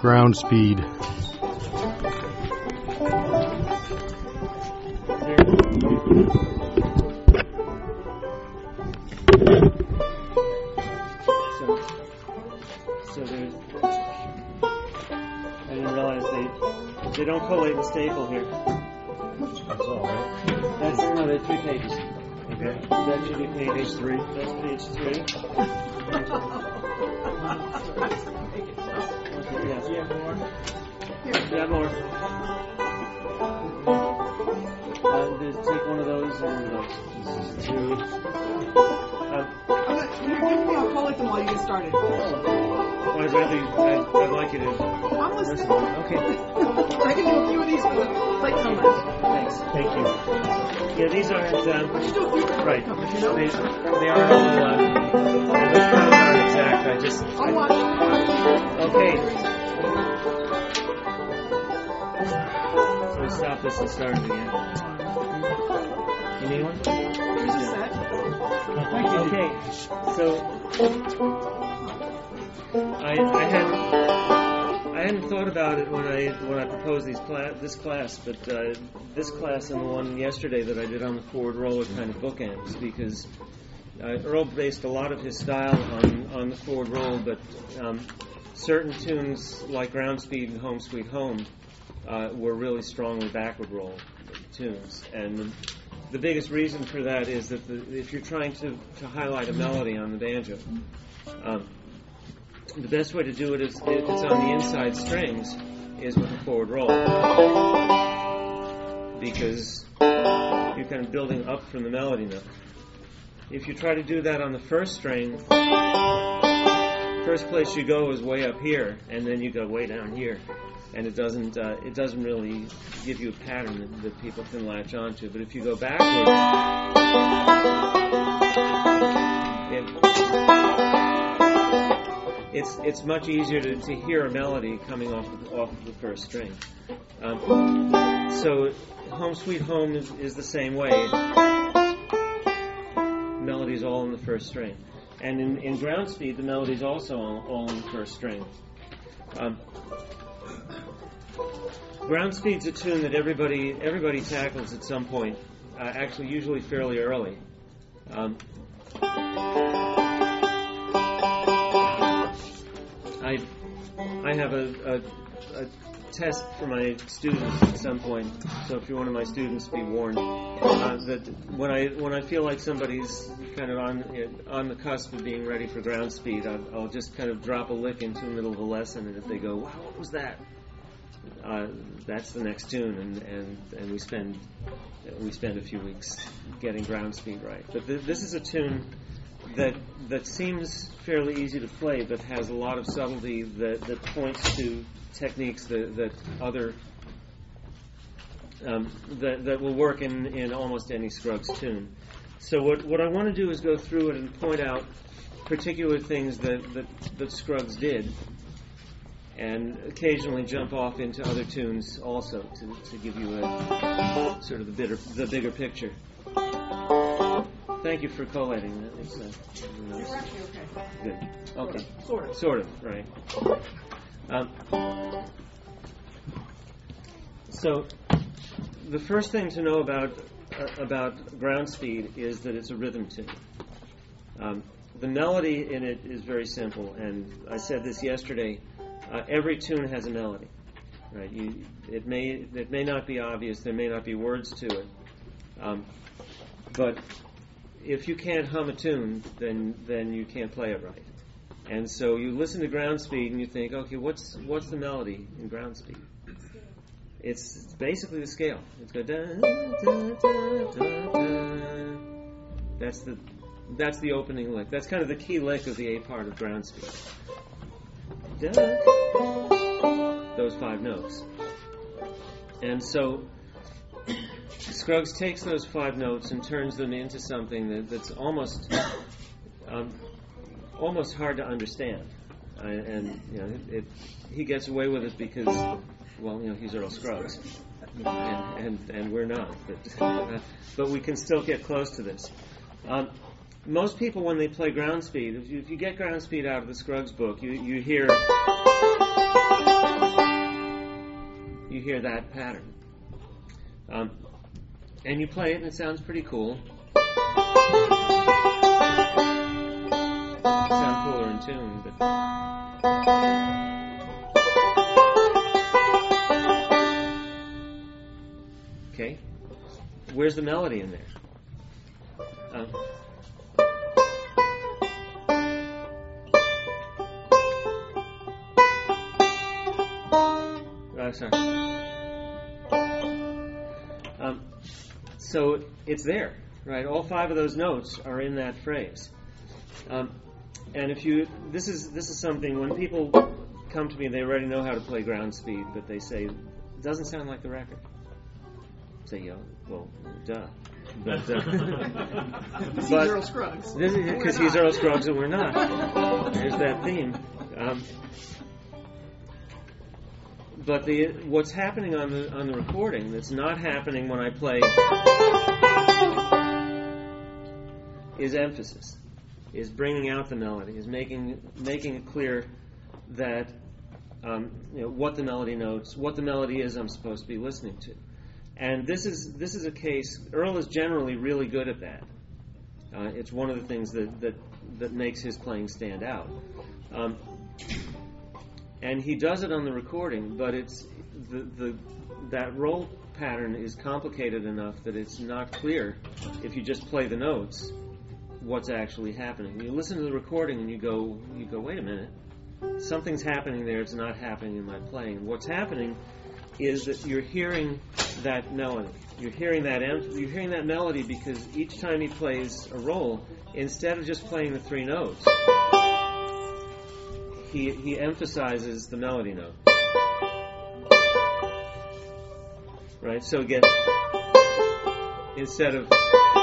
ground speed. So there's, I didn't realize they don't collate the staple here. That's all right. No, they're 3 pages. Okay. That should be page 3. That's page 3. Okay, yes. You have more? Yeah, more. Take one of those and 2. You're giving me, I'll collect them while you get started. Well, I'd like you to. I'm listening. Okay. I can do a few of these for the plate numbers. Thanks. Thank you. Yeah, these aren't. Just do a few for the Right. plate numbers, you know? They aren't all. Those times aren't exact. I'll watch. Okay. So we stop this and start it again. You need one? Here's a set. Okay. So I hadn't thought about it when I proposed this class, but this class and the one yesterday that I did on the forward roll are kind of bookends, because Earl based a lot of his style on the forward roll, but certain tunes like Ground Speed and Home Sweet Home were really strongly backward roll tunes, and the biggest reason for that is that if you're trying to highlight a melody on the banjo, the best way to do it is, if it's on the inside strings, is with a forward roll, because you're kind of building up from the melody note. If you try to do that on the first string, first place you go is way up here, and then you go way down here, and it doesn't really give you a pattern that people can latch onto. But if you go backwards, it's much easier to hear a melody coming off of the first string. So Home Sweet Home is the same way. Melody's all in the first string. And in Ground Speed, the melody's also all in the first string. Ground Speed's a tune that everybody tackles at some point, actually usually fairly early. I have a test for my students at some point, so if you're one of my students, be warned that when I feel like somebody's kind of on the cusp of being ready for Ground Speed, I'll just kind of drop a lick into the middle of a lesson, and if they go, "Wow, what was that?" That's the next tune, and we spend a few weeks getting Ground Speed right. But this is a tune that seems fairly easy to play, but has a lot of subtlety that points to techniques that will work in almost any Scruggs tune. So what I want to do is go through it and point out particular things that Scruggs did, and occasionally jump off into other tunes also to give you a sort of the bigger picture. Thank you for collating. That was nice. You're actually okay. Good. Okay. Sort of. Right. So the first thing to know about Ground Speed is that it's a rhythm tune. The melody in it is very simple, and I said this yesterday. Every tune has a melody, right? It may not be obvious. There may not be words to it, but if you can't hum a tune, then you can't play it right. And so you listen to Ground Speed and you think, okay, what's the melody in Ground Speed? It's basically the scale. It's go da da da da da. That's the opening lick. That's kind of the key lick of the A part of Ground Speed. Da, those 5 notes. And so Scruggs takes those 5 notes and turns them into something that's almost hard to understand. And he gets away with it because, well, he's Earl Scruggs, and we're not. But we can still get close to this. Most people, when they play Ground Speed, if you get Ground Speed out of the Scruggs book, you hear hear that pattern. And you play it, and it sounds pretty cool. Sound cooler in tune, but okay. Where's the melody in there? Sorry. So it's there, right? All 5 of those notes are in that phrase. And if you, this is something when people come to me, they already know how to play ground speed, but they say it doesn't sound like the record. I say, well, duh. But he's Earl Scruggs. Because he's Earl Scruggs and we're not. There's that theme. But what's happening on the recording that's not happening when I play is emphasis, is bringing out the melody, is making it clear that what the melody notes, what the melody is I'm supposed to be listening to. And this is a case. Earl is generally really good at that. It's one of the things that makes his playing stand out. And he does it on the recording, but it's that roll pattern is complicated enough that it's not clear if you just play the notes what's actually happening. You listen to the recording and you go, wait a minute, something's happening there. It's not happening in my playing. What's happening is that you're hearing that melody. You're hearing that melody because each time he plays a roll, instead of just playing the 3 notes, he emphasizes the melody note. Right? So again, instead of,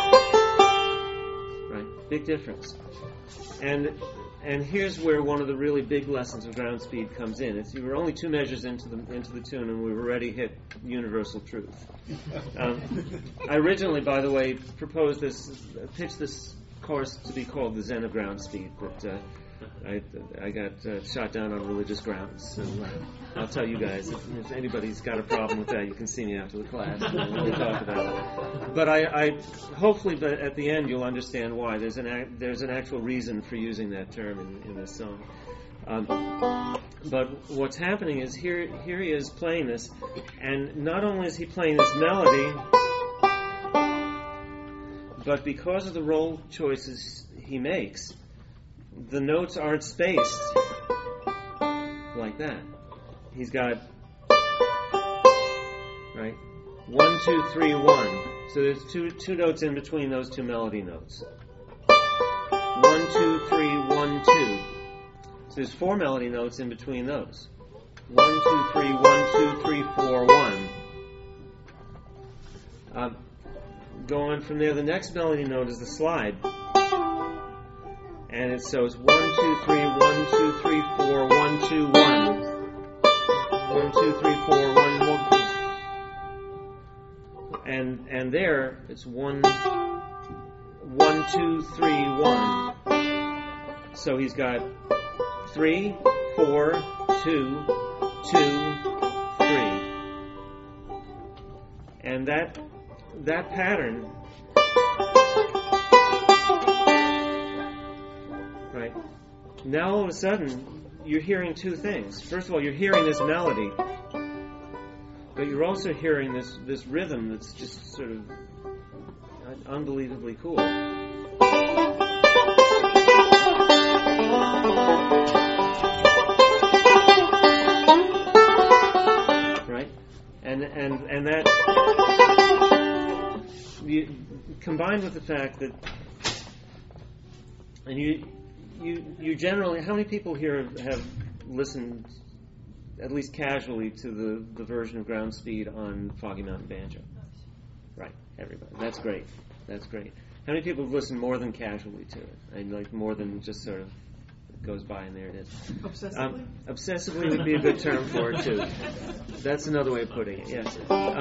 right, big difference. And here's where one of the really big lessons of ground speed comes in. You were only 2 measures into the tune, and we've already hit universal truth. I originally, by the way, pitched this course to be called the Zen of Ground Speed, but I got shot down on religious grounds. So I'll tell you guys, if anybody's got a problem with that, you can see me after the class. We'll talk about it. But I hopefully, at the end, you'll understand why. There's an actual reason for using that term in this song. But what's happening is here he is playing this, and not only is he playing this melody, but because of the roll choices he makes, the notes aren't spaced like that. He's got, right, 1, 2, 3, 1. So there's two notes in between those 2 melody notes. 1, 2, 3, 1, 2. So there's 4 melody notes in between those. 1, 2, 3, 1, 2, 3, 4, 1. Going from there, the next melody note is the slide. And it's 1, 2, 3, 1, 2, 3, 4, 1, 2, 1. 1, 2, 3, 4, 1, 1. And there it's 1, 2, 3, 1. So he's got 3, 4, 2, 2, 3. And that pattern, right? Now all of a sudden you're hearing 2 things. First of all, you're hearing this melody, but you're also hearing this rhythm that's just sort of unbelievably cool. Right? And that combined with the fact that, and you generally, how many people here have listened at least casually to the version of Ground Speed on Foggy Mountain Banjo? Right, everybody. That's great. How many people have listened more than casually to it? And like more than just sort of it goes by and there it is. Obsessively? Obsessively would be a good term for it too. That's another way of putting it. Yes.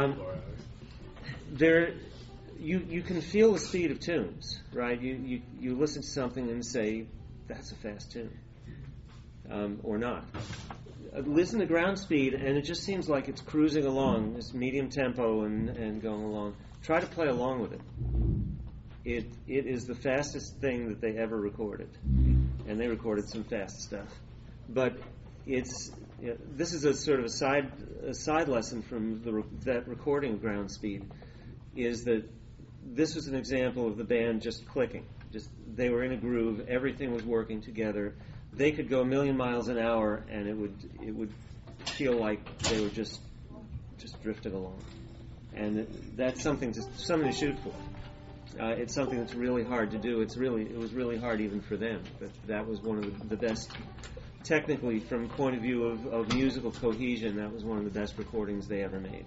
You can feel the speed of tunes, right? You listen to something and say, that's a fast tune, or not. listen to ground speed, and it just seems like it's cruising along, this medium tempo and going along. Try to play along with it. It is the fastest thing that they ever recorded, and they recorded some fast stuff. But this is a sort of a side lesson from that recording of ground speed, is that this was an example of the band just clicking. They were in a groove. Everything was working together. They could go 1,000,000 miles an hour, and it would feel like they were just drifting along. And that's something to shoot for. It's something that's really hard to do. It was really hard even for them. But that was one of the best, technically, from the point of view of musical cohesion. That was one of the best recordings they ever made.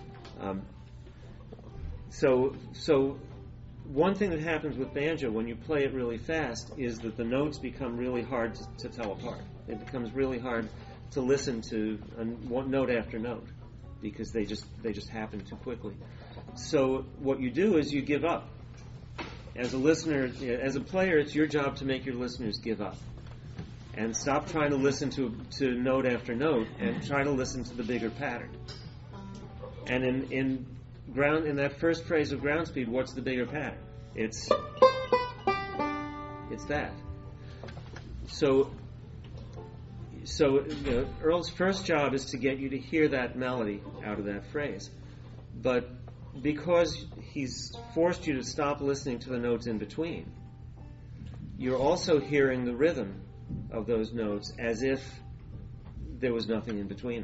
So one thing that happens with banjo when you play it really fast is that the notes become really hard to tell apart. It becomes really hard to listen to one note after note because they just happen too quickly. So what you do is you give up. As a listener, as a player, it's your job to make your listeners give up and stop trying to listen to note after note and try to listen to the bigger pattern. And in that first phrase of ground speed, what's the bigger pattern? It's that. So Earl's first job is to get you to hear that melody out of that phrase. But because he's forced you to stop listening to the notes in between, you're also hearing the rhythm of those notes as if there was nothing in between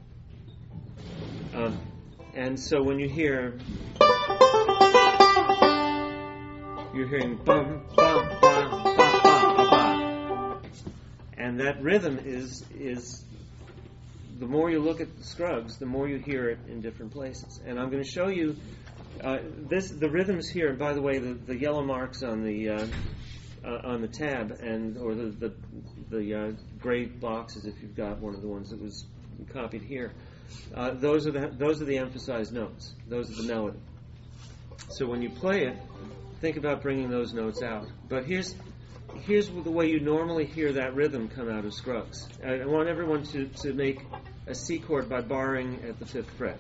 them. And so when you hear, you're hearing bum, bum, bum, ba, ba, ba, ba. And that rhythm is the more you look at the Scruggs, the more you hear it in different places. And I'm going to show you the rhythms here. And by the way, the yellow marks on the tab or the gray boxes, if you've got one of the ones that was copied here, those are the emphasized notes. Those are the melody. So when you play it, think about bringing those notes out. But here's the way you normally hear that rhythm come out of Scruggs. I want everyone to make a C chord by barring at the 5th fret.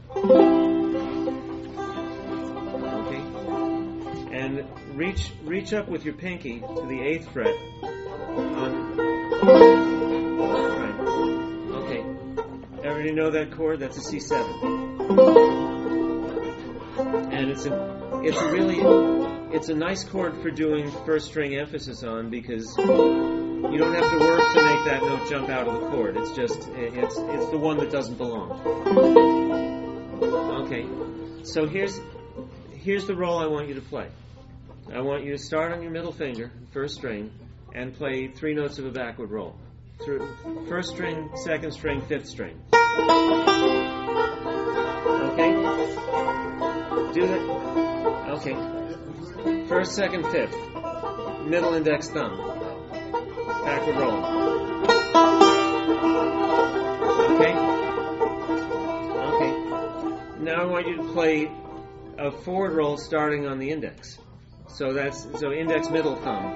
Okay? And reach up with your pinky to the 8th fret. Right. Okay. Everybody know that chord? That's a C7. And it's a nice chord for doing first string emphasis on because you don't have to work to make that note jump out of the chord. It's the one that doesn't belong. Okay, so here's the roll I want you to play. I want you to start on your middle finger, first string, and play 3 notes of a backward roll. First string, second string, 5th string. Okay? Do that. Okay. First, second, 5th. Middle index, thumb. Backward roll. Okay? Okay. Now I want you to play a forward roll starting on the index. So index, middle, thumb.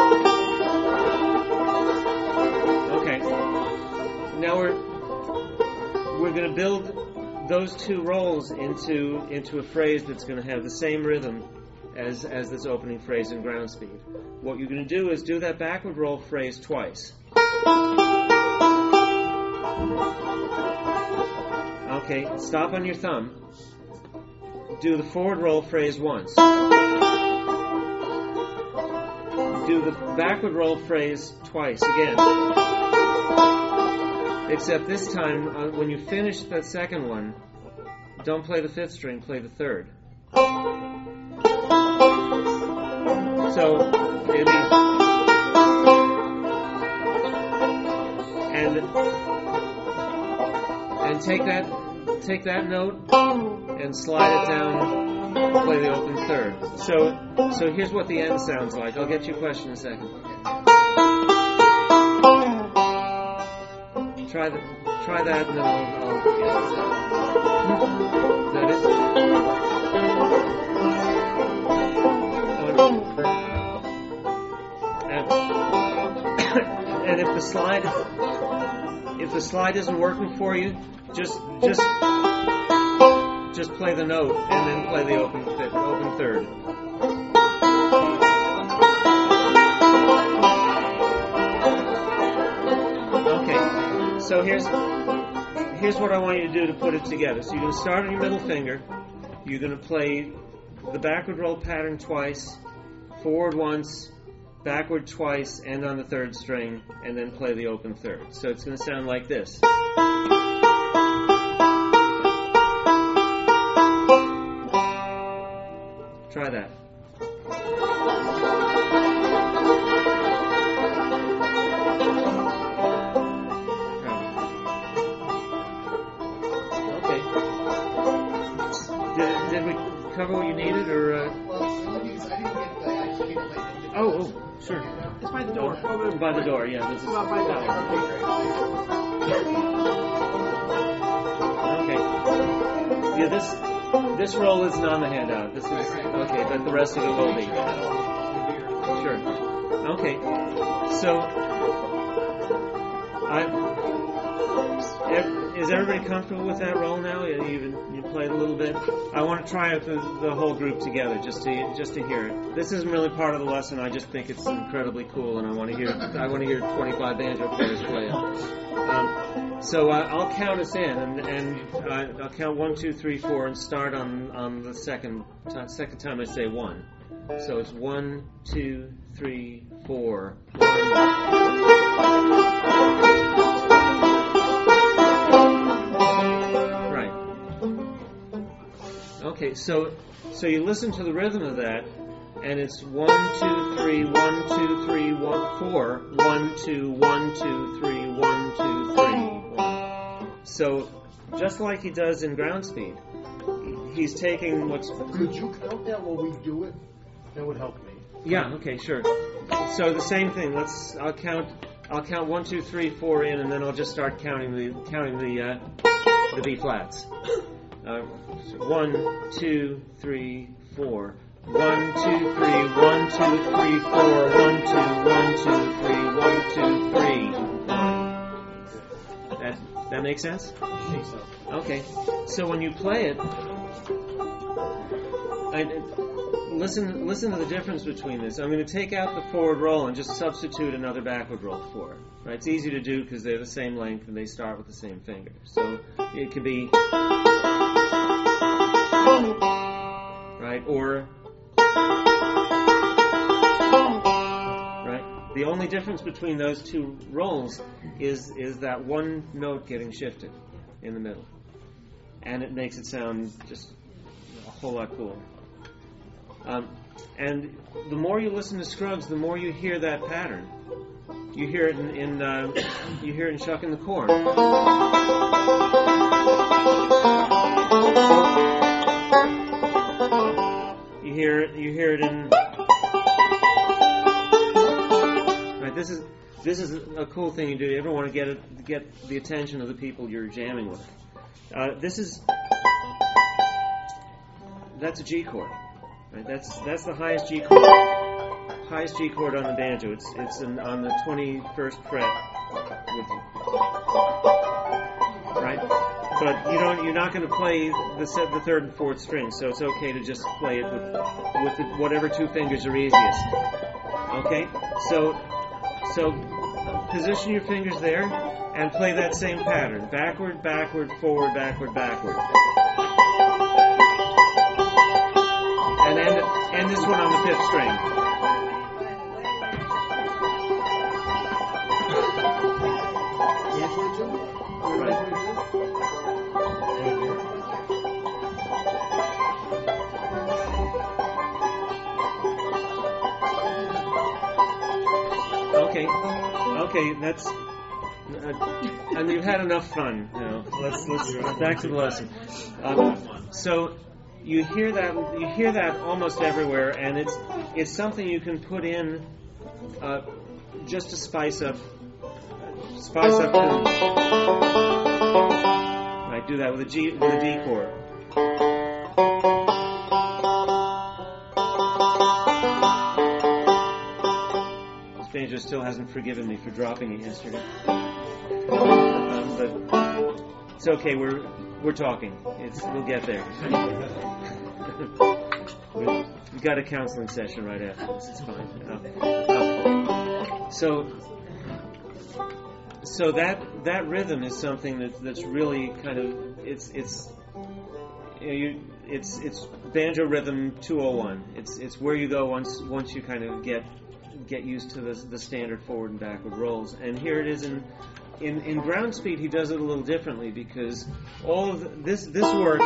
Okay. Now we're going to build those 2 rolls into a phrase that's going to have the same rhythm as this opening phrase in ground speed. What you're going to do is do that backward roll phrase twice. Okay, stop on your thumb. Do the forward roll phrase once. Do the backward roll phrase twice again. Except this time, when you finish that second one, don't play the 5th string, play the 3rd. So it'll be, and take that note and slide it down, play the open 3rd. So here's what the end sounds like. I'll get your question in a second. Try that, and then I'll is that it? And if if the slide isn't working for you, just play the note and then play the open third. Okay, so here's what I want you to do to put it together. So you're going to start on your middle finger. You're going to play the backward roll pattern twice, forward once, backward twice, and on the third string, and then play the open third. So it's going to sound like this. Try that. Okay. Did we cover what you needed, or? Oh, sure. It's by the door. By the door, yeah. This is Well, by the Okay. Yeah, this roll isn't on the handout. This is okay, but the rest of it will be. Sure. Okay. So, is everybody comfortable with that roll now? You played a little bit. I want to try it the whole group together, just to hear it. This isn't really part of the lesson. I just think it's incredibly cool, and I want to hear 25 banjo players play it. So I'll count us in, and I'll count 1, 2, 3, 4, and start on the second time I say 1. So it's 1, 2, 3, 4. 1. Right. Okay. So you listen to the rhythm of that, and it's 1, 2, 3, 1, 2, 3, 1, 4, 1, 2, 1, 2, 3, 1, 2, 3. So, just like he does in ground speed, he's taking what's... Could you count that while we do it? That would help me. Yeah, okay, sure. So the same thing. I'll count 1, 2, 3, 4 in, and then I'll just start counting the B flats. 1, 2, 3, 4. 1, 2, 3, 1, 2, 3, 4, 1, 2, 1, 2, 3, 1, 2, 3. That makes sense? I think so. Okay. So when you play it, listen to the difference between this. I'm going to take out the forward roll and just substitute another backward roll for it. Right? It's easy to do because they're the same length and they start with the same finger. So it could be right, or right. The only difference between those two rolls is that one note getting shifted in the middle, and it makes it sound just a whole lot cooler. And the more you listen to Scruggs, the more you hear that pattern. You hear it in Shucking the Corn. You hear it in. Right. This is a cool thing you do. You ever want to get the attention of the people you're jamming with? That's a G chord. Right? That's the highest G chord. Highest G chord on the banjo. It's on the 21st fret. Right? But you're not going to play the third and fourth strings, so it's okay to just play it with whatever two fingers are easiest. Okay? So position your fingers there and play that same pattern. Backward, backward, forward, backward, backward. And end this one on the fifth string. Okay, that's. And you've had enough fun. Let's back to the lesson. So you hear that almost everywhere, and it's something you can put in just to spice up tunes. Right, do that with a D chord. This banjo still hasn't forgiven me for dropping it yesterday. It's okay. We're talking. We'll get there. We've got a counseling session right after this. It's fine. So that rhythm is something that's really kind of it's banjo rhythm 201. It's where you go once you kind of get used to the standard forward and backward rolls. And here it is in ground speed. He does it a little differently because all of this works.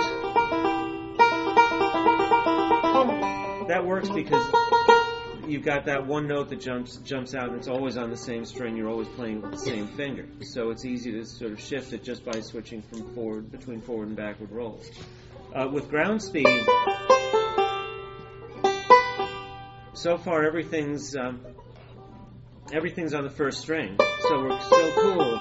That works because you've got that one note that jumps out, and it's always on the same string. You're always playing with the same finger, so it's easy to sort of shift it just by switching between forward and backward rolls. With ground speed, so far everything's on the first string, so we're still cool.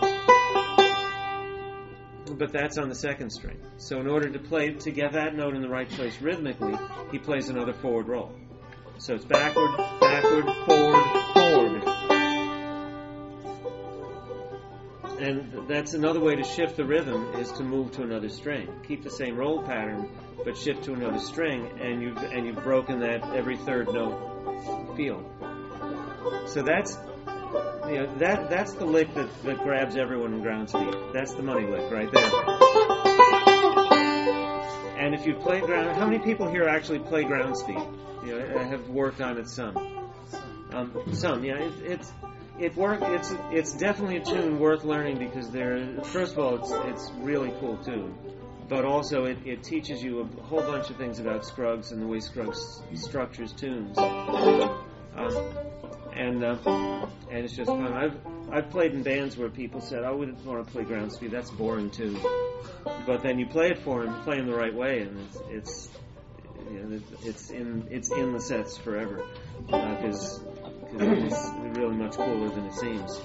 But that's on the second string. So in order to get that note in the right place rhythmically, he plays another forward roll. So it's backward, backward, forward, forward. And that's another way to shift the rhythm, is to move to another string. Keep the same roll pattern, but shift to another string, and you've broken that every third note feel. So that's the lick that grabs everyone in ground speed. That's the money lick right there. And if you play ground, how many people here actually play ground speed? Have worked on it some. Some, yeah. It's definitely a tune worth learning because first of all, it's really cool tune, but also it teaches you a whole bunch of things about Scruggs and the way Scruggs structures tunes. And it's just fun. I've played in bands where people said, "I wouldn't want to play ground speed. That's boring too." But then you play it for them, play them the right way, and it's in the sets forever because it's really much cooler than it seems.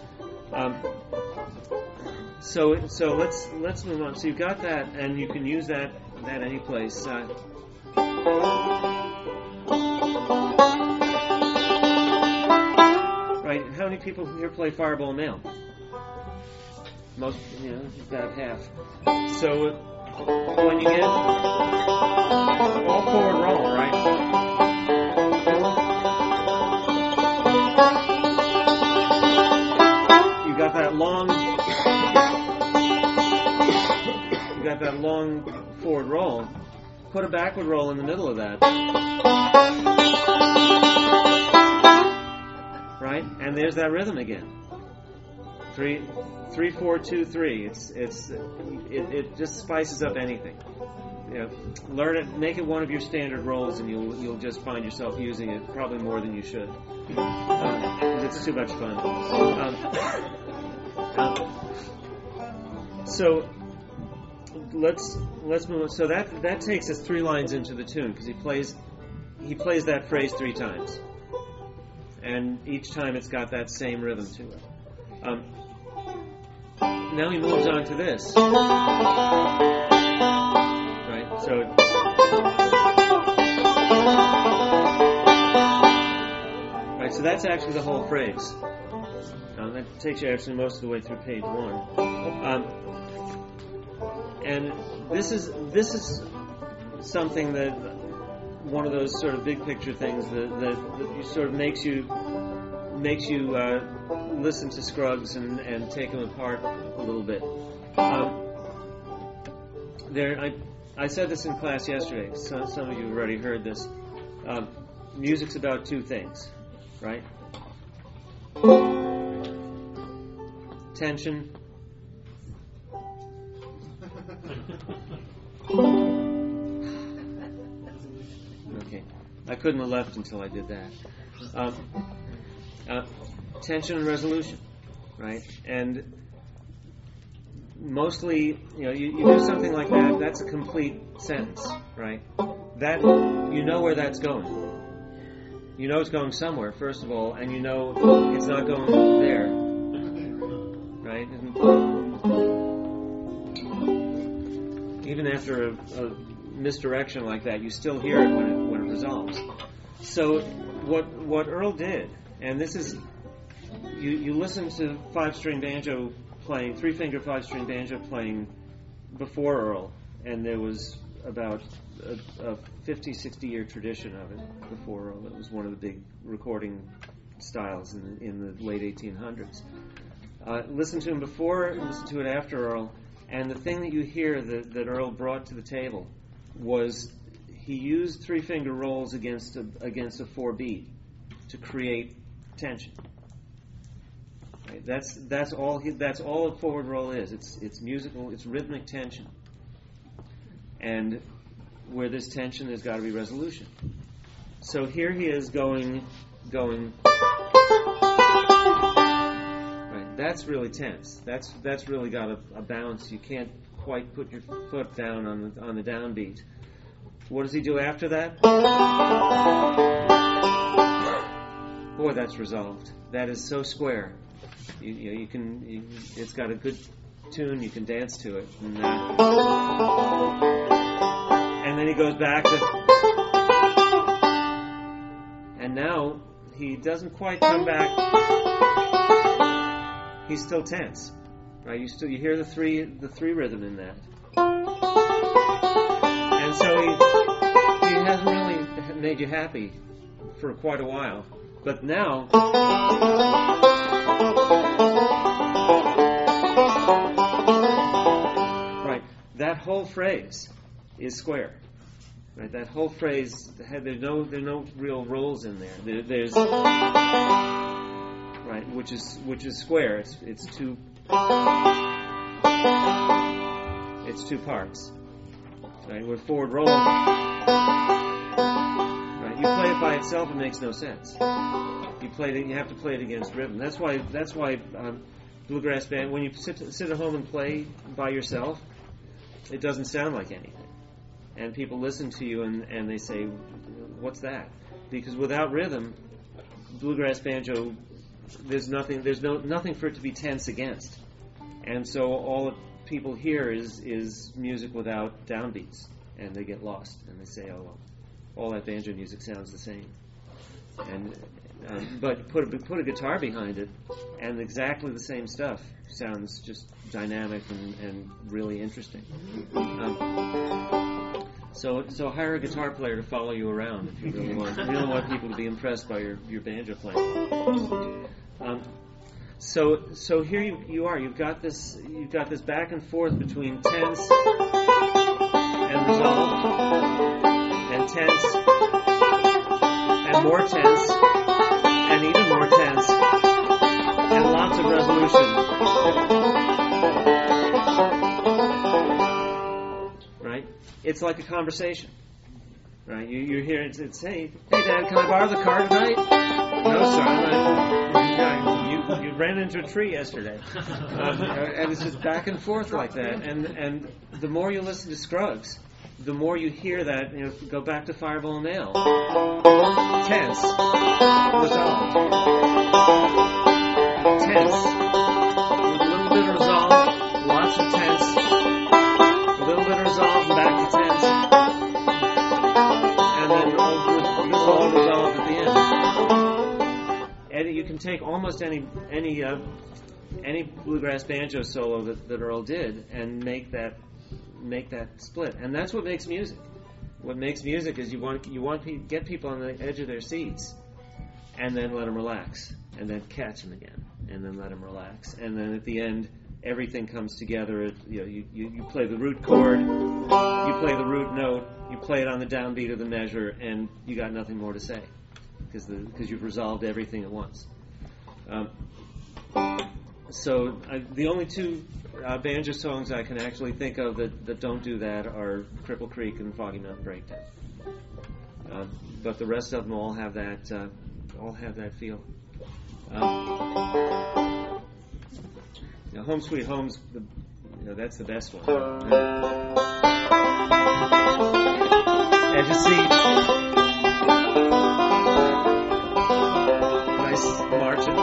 So let's move on. So you've got that, and you can use that any place. Right? How many people here play Fireball Mail? Most, about half. So when you get all forward roll, right? You got that long forward roll. Put a backward roll in the middle of that. Right? And there's that rhythm again. 3, 4, 2, 3. It just spices up anything. Learn it, make it one of your standard rolls, and you'll just find yourself using it probably more than you should. It's too much fun. So let's move on. So that takes us 3 lines into the tune because he plays that phrase 3 times, and each time it's got that same rhythm to it. Now he moves on to this. Right? So so that's actually the whole phrase. That takes you actually most of the way through page 1. And this is something that one of those sort of big picture things that you sort of makes you listen to Scruggs and take them apart a little bit. I said this in class yesterday. Some of you have already heard this. Music's about 2 things, right? Tension. Okay, I couldn't have left until I did that. Tension and resolution, right? And mostly, you do something like that. That's a complete sentence, right? That you know where that's going. You know it's going somewhere, first of all, and you know it's not going there, right? And even after a misdirection like that, you still hear it when it resolves. So what Earl did, and this is, you listen to 5-string banjo playing, 3-finger 5-string banjo playing before Earl, and there was about a 50, 60-year tradition of it before Earl. It was one of the big recording styles in the late 1800s. Listen to him before and listen to it after Earl, and the thing that you hear that Earl brought to the table was he used three-finger rolls against a 4-beat to create tension. Right? That's all a forward roll is. It's musical. It's rhythmic tension, and where there's tension, there's got to be resolution. So here he is going. Right, that's really tense. That's really got a bounce. You can't quite put your foot down on the downbeat. What does he do after that? Boy, that's resolved. That is so square. You can. It's got a good tune. You can dance to it. And then he goes back to, and now he doesn't quite come back. He's still tense, right? You hear the three rhythm in that, and so he hasn't really made you happy for quite a while. But now, right, that whole phrase is square. Right, that whole phrase, there's no real rolls in there. There's right, which is square. It's two parts. Right, with forward roll. Right, you play it by itself, it makes no sense. You have to play it against rhythm. That's why bluegrass band, when you sit at home and play by yourself, it doesn't sound like anything. And people listen to you and they say, what's that? Because without rhythm, bluegrass banjo, there's nothing for it to be tense against. And so all that people hear is music without downbeats, and they get lost and they say, oh well, all that banjo music sounds the same. And but put a guitar behind it, and exactly the same stuff sounds just dynamic and really interesting. So hire a guitar player to follow you around if you really want people to be impressed by your banjo playing. So here you are. You've got this back and forth between tense and resolved, and tense and more tense and even more tense and lots of resolution. Right? It's like a conversation. Right? You hear it say, "Hey Dad, can I borrow the car tonight?" "No, sir, I'm not." You ran into a tree yesterday. And it's just back and forth like that. And the more you listen to Scruggs, the more you hear that. Go back to Fireball and Nail. Tense, resolved. Tense, with a little bit of resolve, lots of tense. A little bit of resolve, and back to tense. And then all resolved at the end. And you can take almost any bluegrass banjo solo that Earl did and make that split. And that's what makes music. What makes music is you want to get people on the edge of their seats, and then let them relax, and then catch them again, and then let them relax, and then at the end everything comes together. You play the root chord, you play the root note, you play it on the downbeat of the measure, and you got nothing more to say because you've resolved everything at once. So the only two banjo songs I can actually think of that don't do that are Cripple Creek and Foggy Mountain Breakdown. But the rest of them all have that feel. Home Sweet Home's that's the best one. Edge of Seat, nice marching.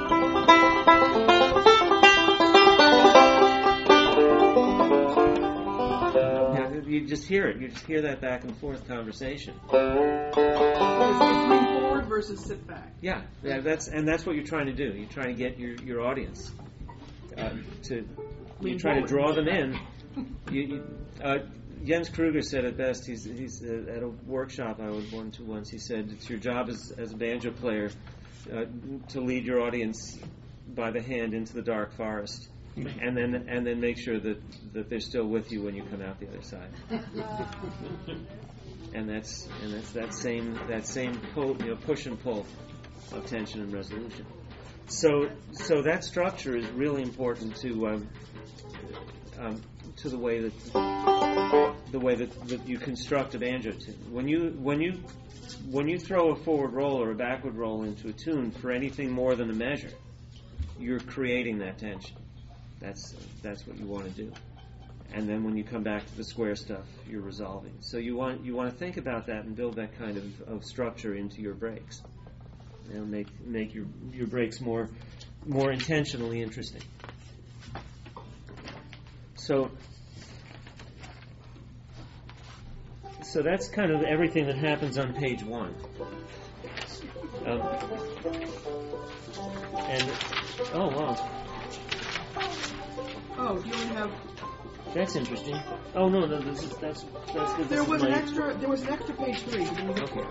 You just hear it. You just hear that back and forth conversation. It's lean forward versus sit back. Yeah. That's what you're trying to do. You're trying to get your audience you're trying to draw them in Jens Kruger said it best. He's at a workshop I went to once. He said it's your job as a banjo player to lead your audience by the hand into the dark forest, and then make sure that they're still with you when you come out the other side. and that's that same pull, push and pull of tension and resolution. So that structure is really important to the way that you construct a banjo tune. When you throw a forward roll or a backward roll into a tune for anything more than a measure, you're creating that tension. That's what you want to do. And then when you come back to the square stuff, you're resolving. So you want to think about that and build that kind of structure into your breaks. Make your breaks more intentionally interesting. So that's kind of everything that happens on page 1. And oh wow. Oh, do you want to have? That's interesting. Oh no, that's good. There was an extra page 3. Okay,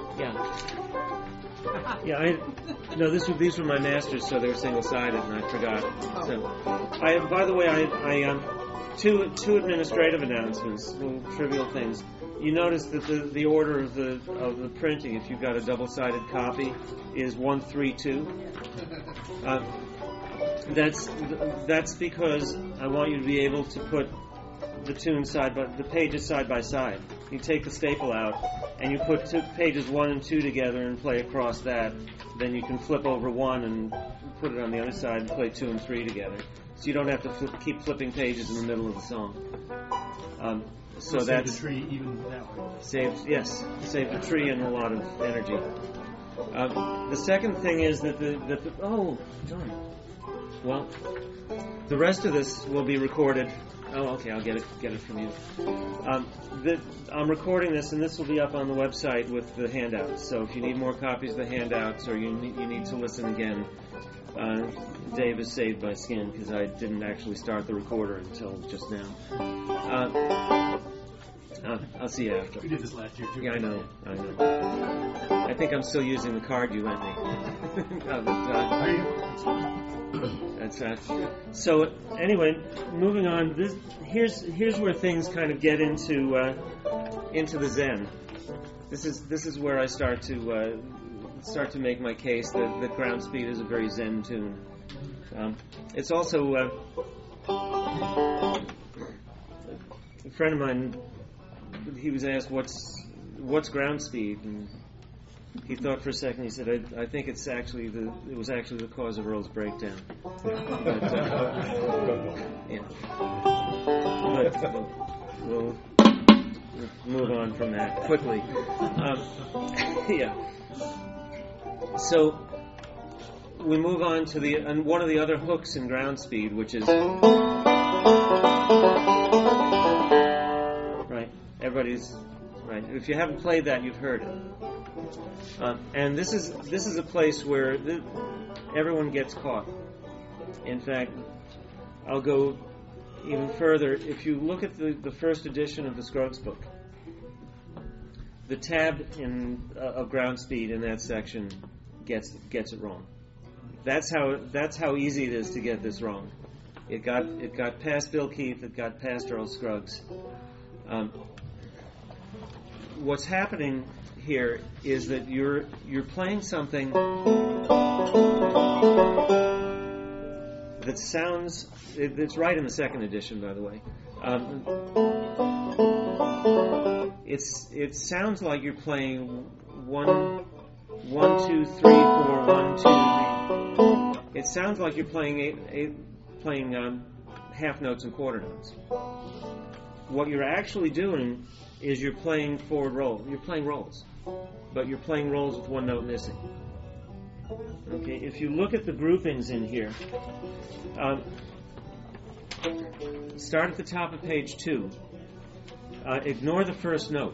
yeah. These were my masters, so they were single-sided, and I forgot. Oh. So, by the way, two administrative announcements, little trivial things. You notice that the order of the printing, if you've got a double-sided copy, is 1, 3, 2. That's because I want you to be able to put the pages side by side. You take the staple out and you put pages 1 and 2 together and play across that. Then you can flip over 1 and put it on the other side and play 2 and 3 together. So you don't have to keep flipping pages in the middle of the song. So that's save the tree even that way. Save the tree and a lot of energy. The second thing is that oh darn. Well, the rest of this will be recorded. Oh, okay, I'll get it from you. I'm recording this, and this will be up on the website with the handouts. So if you need more copies of the handouts, or you need to listen again, Dave is saved by skin because I didn't actually start the recorder until just now. I'll see you after. We did this last year too. Yeah, I know. I think I'm still using the card you lent me. That's right. So anyway, moving on. Here's where things kind of get into the Zen. This is where I start to make my case that ground speed is a very Zen tune. It's also a friend of mine. He was asked what's ground speed, and he thought for a second. He said, "I think it was actually the cause of Earl's breakdown." But we'll move on from that quickly. Yeah. So we move on to one of the other hooks in ground speed, which is right. Everybody's right. If you haven't played that, you've heard it. And this is a place where everyone gets caught. In fact, I'll go even further. If you look at the first edition of the Scruggs book, the tab of ground speed in that section gets it wrong. That's how easy it is to get this wrong. It got past Bill Keith. It got past Earl Scruggs. What's happening here is that you're playing something that sounds. It's right in the second edition, by the way. It sounds like you're playing 1, 2, 3, 4, 1, 2, 3. It sounds like you're playing half notes and quarter notes. What you're actually doing is you're playing forward roll. You're playing rolls, but you're playing rolls with one note missing. Okay, if you look at the groupings in here, start at the top of page 2. Ignore the first note,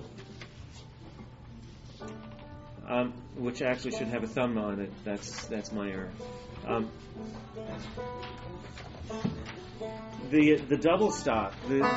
which actually should have a thumb on it. That's my error. The double stop,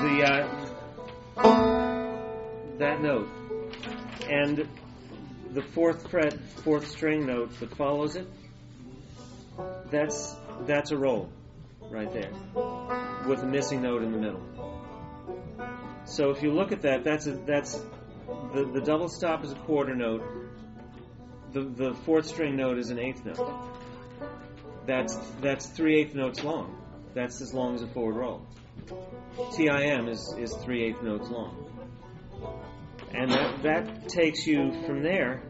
that note, and the fourth fret, fourth string note that follows it, that's a roll right there, with a missing note in the middle. So if you look at that, that's the double stop is a quarter note. The fourth string note is an eighth note. That's 3/8 notes long. That's as long as a forward roll. TIM is 3/8 notes long. And that takes you from there.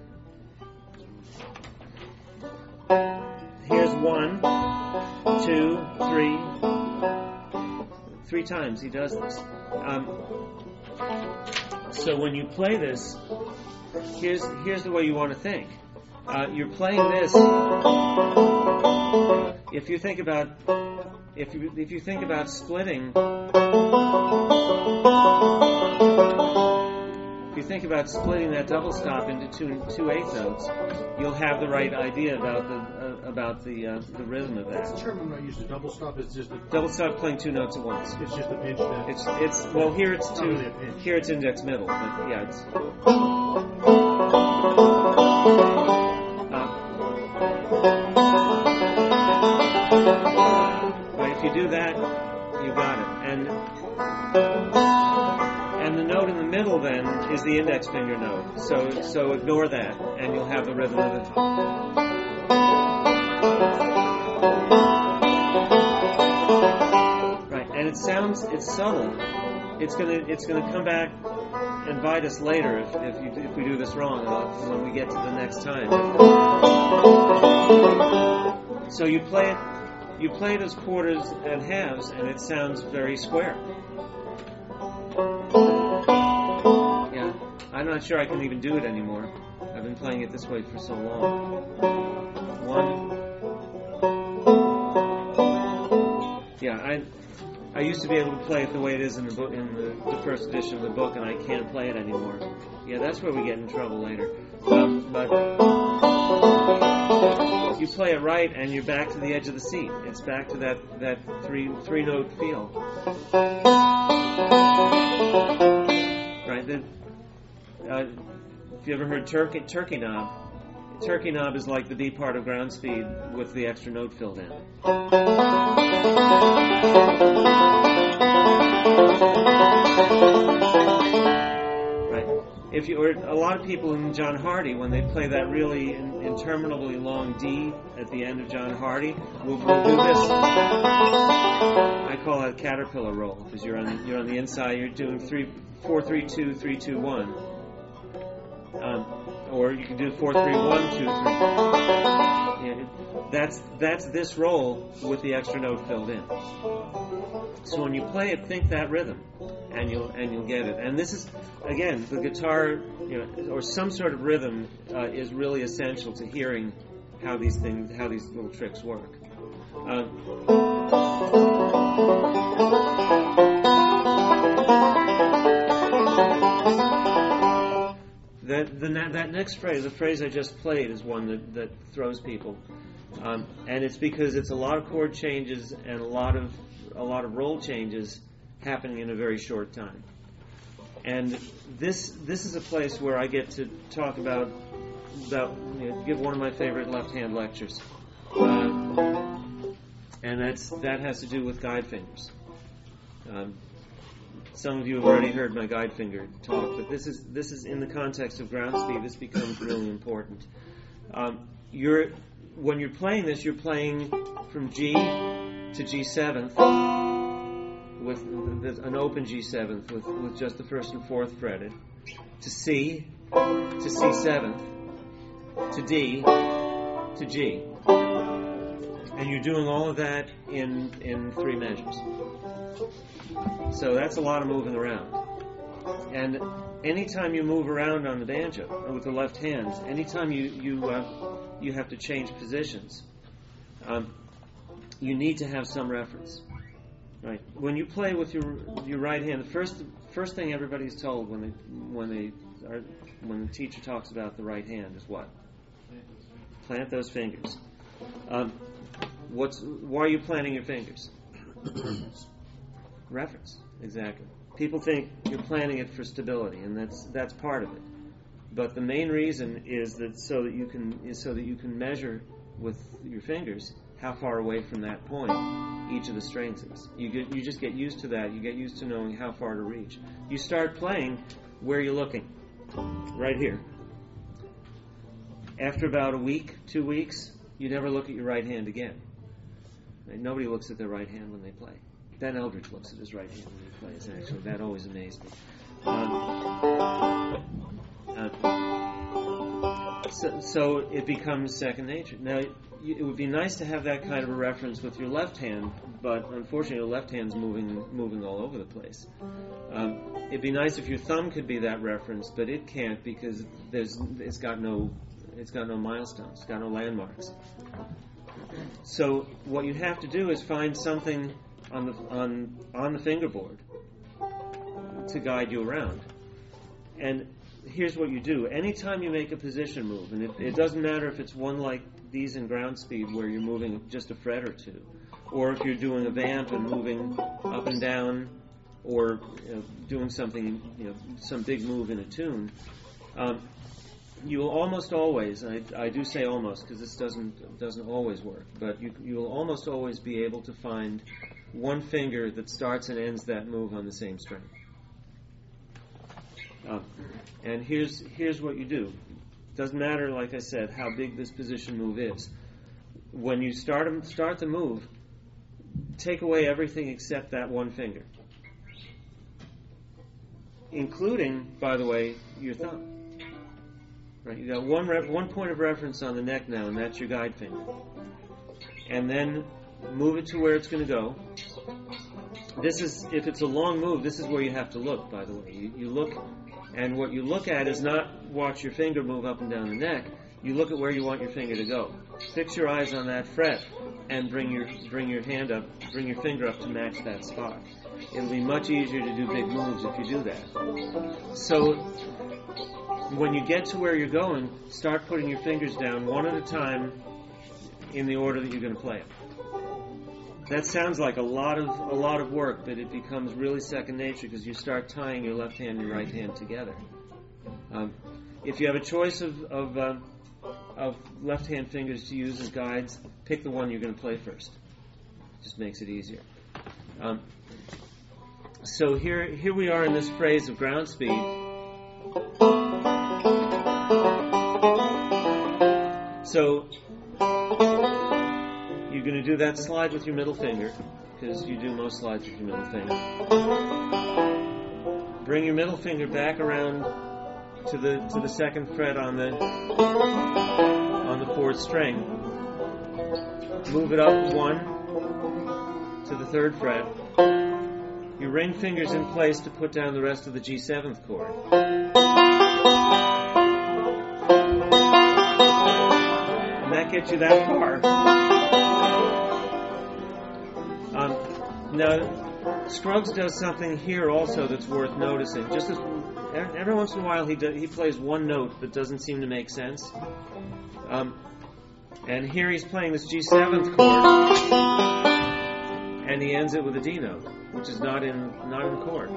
Here's 1, 2, 3. 3 times he does this. So when you play this, here's the way you want to think. You're playing this. If you think about splitting. If you think about splitting that double stop into 2/8 notes, you'll have the right idea about the rhythm of That's that. the term I'm not used to. Double stop is just a, Double stop playing 2 notes at once. it's just a pinch that It's well here it's Not two. really a pinch. Here it's index middle, but yeah, it's. Right, if you do that, you got it. And the note in the middle then is the index finger note. So ignore that, and you'll have the rhythm of it. Right, and it's subtle. It's gonna come back and bite us later if we do this wrong when we get to the next time. So you play it as quarters and halves, and it sounds very square. Yeah, I'm not sure I can even do it anymore. I've been playing it this way for so long. 1. Yeah, I used to be able to play it the way it is in the book, in the first edition of the book, and I can't play it anymore. Yeah, that's where we get in trouble later. But you play it right, and you're back to the edge of the seat. It's back to that three note feel. Right. If you ever heard turkey knob, turkey knob is like the B part of ground speed with the extra note filled in. Right. Or a lot of people in John Hardy, when they play that really interminably long D at the end of John Hardy, will do this. I call it a caterpillar roll because you're on the inside. You're doing 4 3 2 3 2 1. Or you can do 4 3 1 2 3. Yeah, that's this roll with the extra note filled in. So when you play it, think that rhythm, and you'll get it. And this is, again, the guitar, or some sort of rhythm is really essential to hearing how these little tricks work. That next phrase, the phrase I just played, is one that throws people, and it's because it's a lot of chord changes and a lot of roll changes happening in a very short time. And this is a place where I get to talk about give one of my favorite left-hand lectures, and that has to do with guide fingers. Some of you have already heard my guide finger talk, but this is in the context of ground speed. This becomes really important. When you're playing this, you're playing from G to G7th with an open G7th with just the first and fourth fretted, to C to C7th, to D to G, and you're doing all of that in 3 measures. So that's a lot of moving around. And anytime you move around on the banjo or with the left hand, anytime you have to change positions, you need to have some reference. Right? When you play with your right hand, the first thing everybody's told when the teacher talks about the right hand is what? Plant those fingers. Why are you planting your fingers? Reference, exactly. People think you're planting it for stability, and that's part of it. But the main reason is that so that you can measure with your fingers how far away from that point each of the strings is. You just get used to that. You get used to knowing how far to reach. You start playing where you're looking, right here. After about a week, 2 weeks, you never look at your right hand again. Nobody looks at their right hand when they play. Ben Eldridge looks at his right hand when he plays, actually. That always amazed me. So it becomes second nature. Now, it would be nice to have that kind of a reference with your left hand, but unfortunately, your left hand's moving all over the place. It'd be nice if your thumb could be that reference, but it can't because it's got no milestones, it's got no landmarks. So what you have to do is find something on the fingerboard to guide you around. And here's what you do. Anytime you make a position move, and it doesn't matter if it's one like these in ground speed where you're moving just a fret or two, or if you're doing a vamp and moving up and down, or doing something, some big move in a tune, you will almost always, I do say almost because this doesn't always work, but you will almost always be able to find one finger that starts and ends that move on the same string. And here's what you do. Doesn't matter, like I said, how big this position move is. When you start the move, take away everything except that one finger, including, by the way, your thumb. Right? You got one point of reference on the neck now, and that's your guide finger. And then move it to where it's going to go. This is, if it's a long move, this is where you have to look, by the way. You look, and what you look at is not watch your finger move up and down the neck. You look at where you want your finger to go. Fix your eyes on that fret and bring your finger up to match that spot. It'll be much easier to do big moves if you do that. So when you get to where you're going, start putting your fingers down one at a time in the order that you're going to play it. That sounds like a lot of work, but it becomes really second nature because you start tying your left hand and your right hand together. If you have a choice of left hand fingers to use as guides, pick the one you're going to play first. It just makes it easier. So here we are in this phrase of ground speed. So you're going to do that slide with your middle finger, because you do most slides with your middle finger. Bring your middle finger back around to the second fret on the fourth string. Move it up one to the third fret. Your ring finger's in place to put down the rest of the G7th chord. And that gets you that far. Now, Scruggs does something here also that's worth noticing. Just as every once in a while he plays one note that doesn't seem to make sense. And here he's playing this G7th chord, and he ends it with a D note, which is not in chord.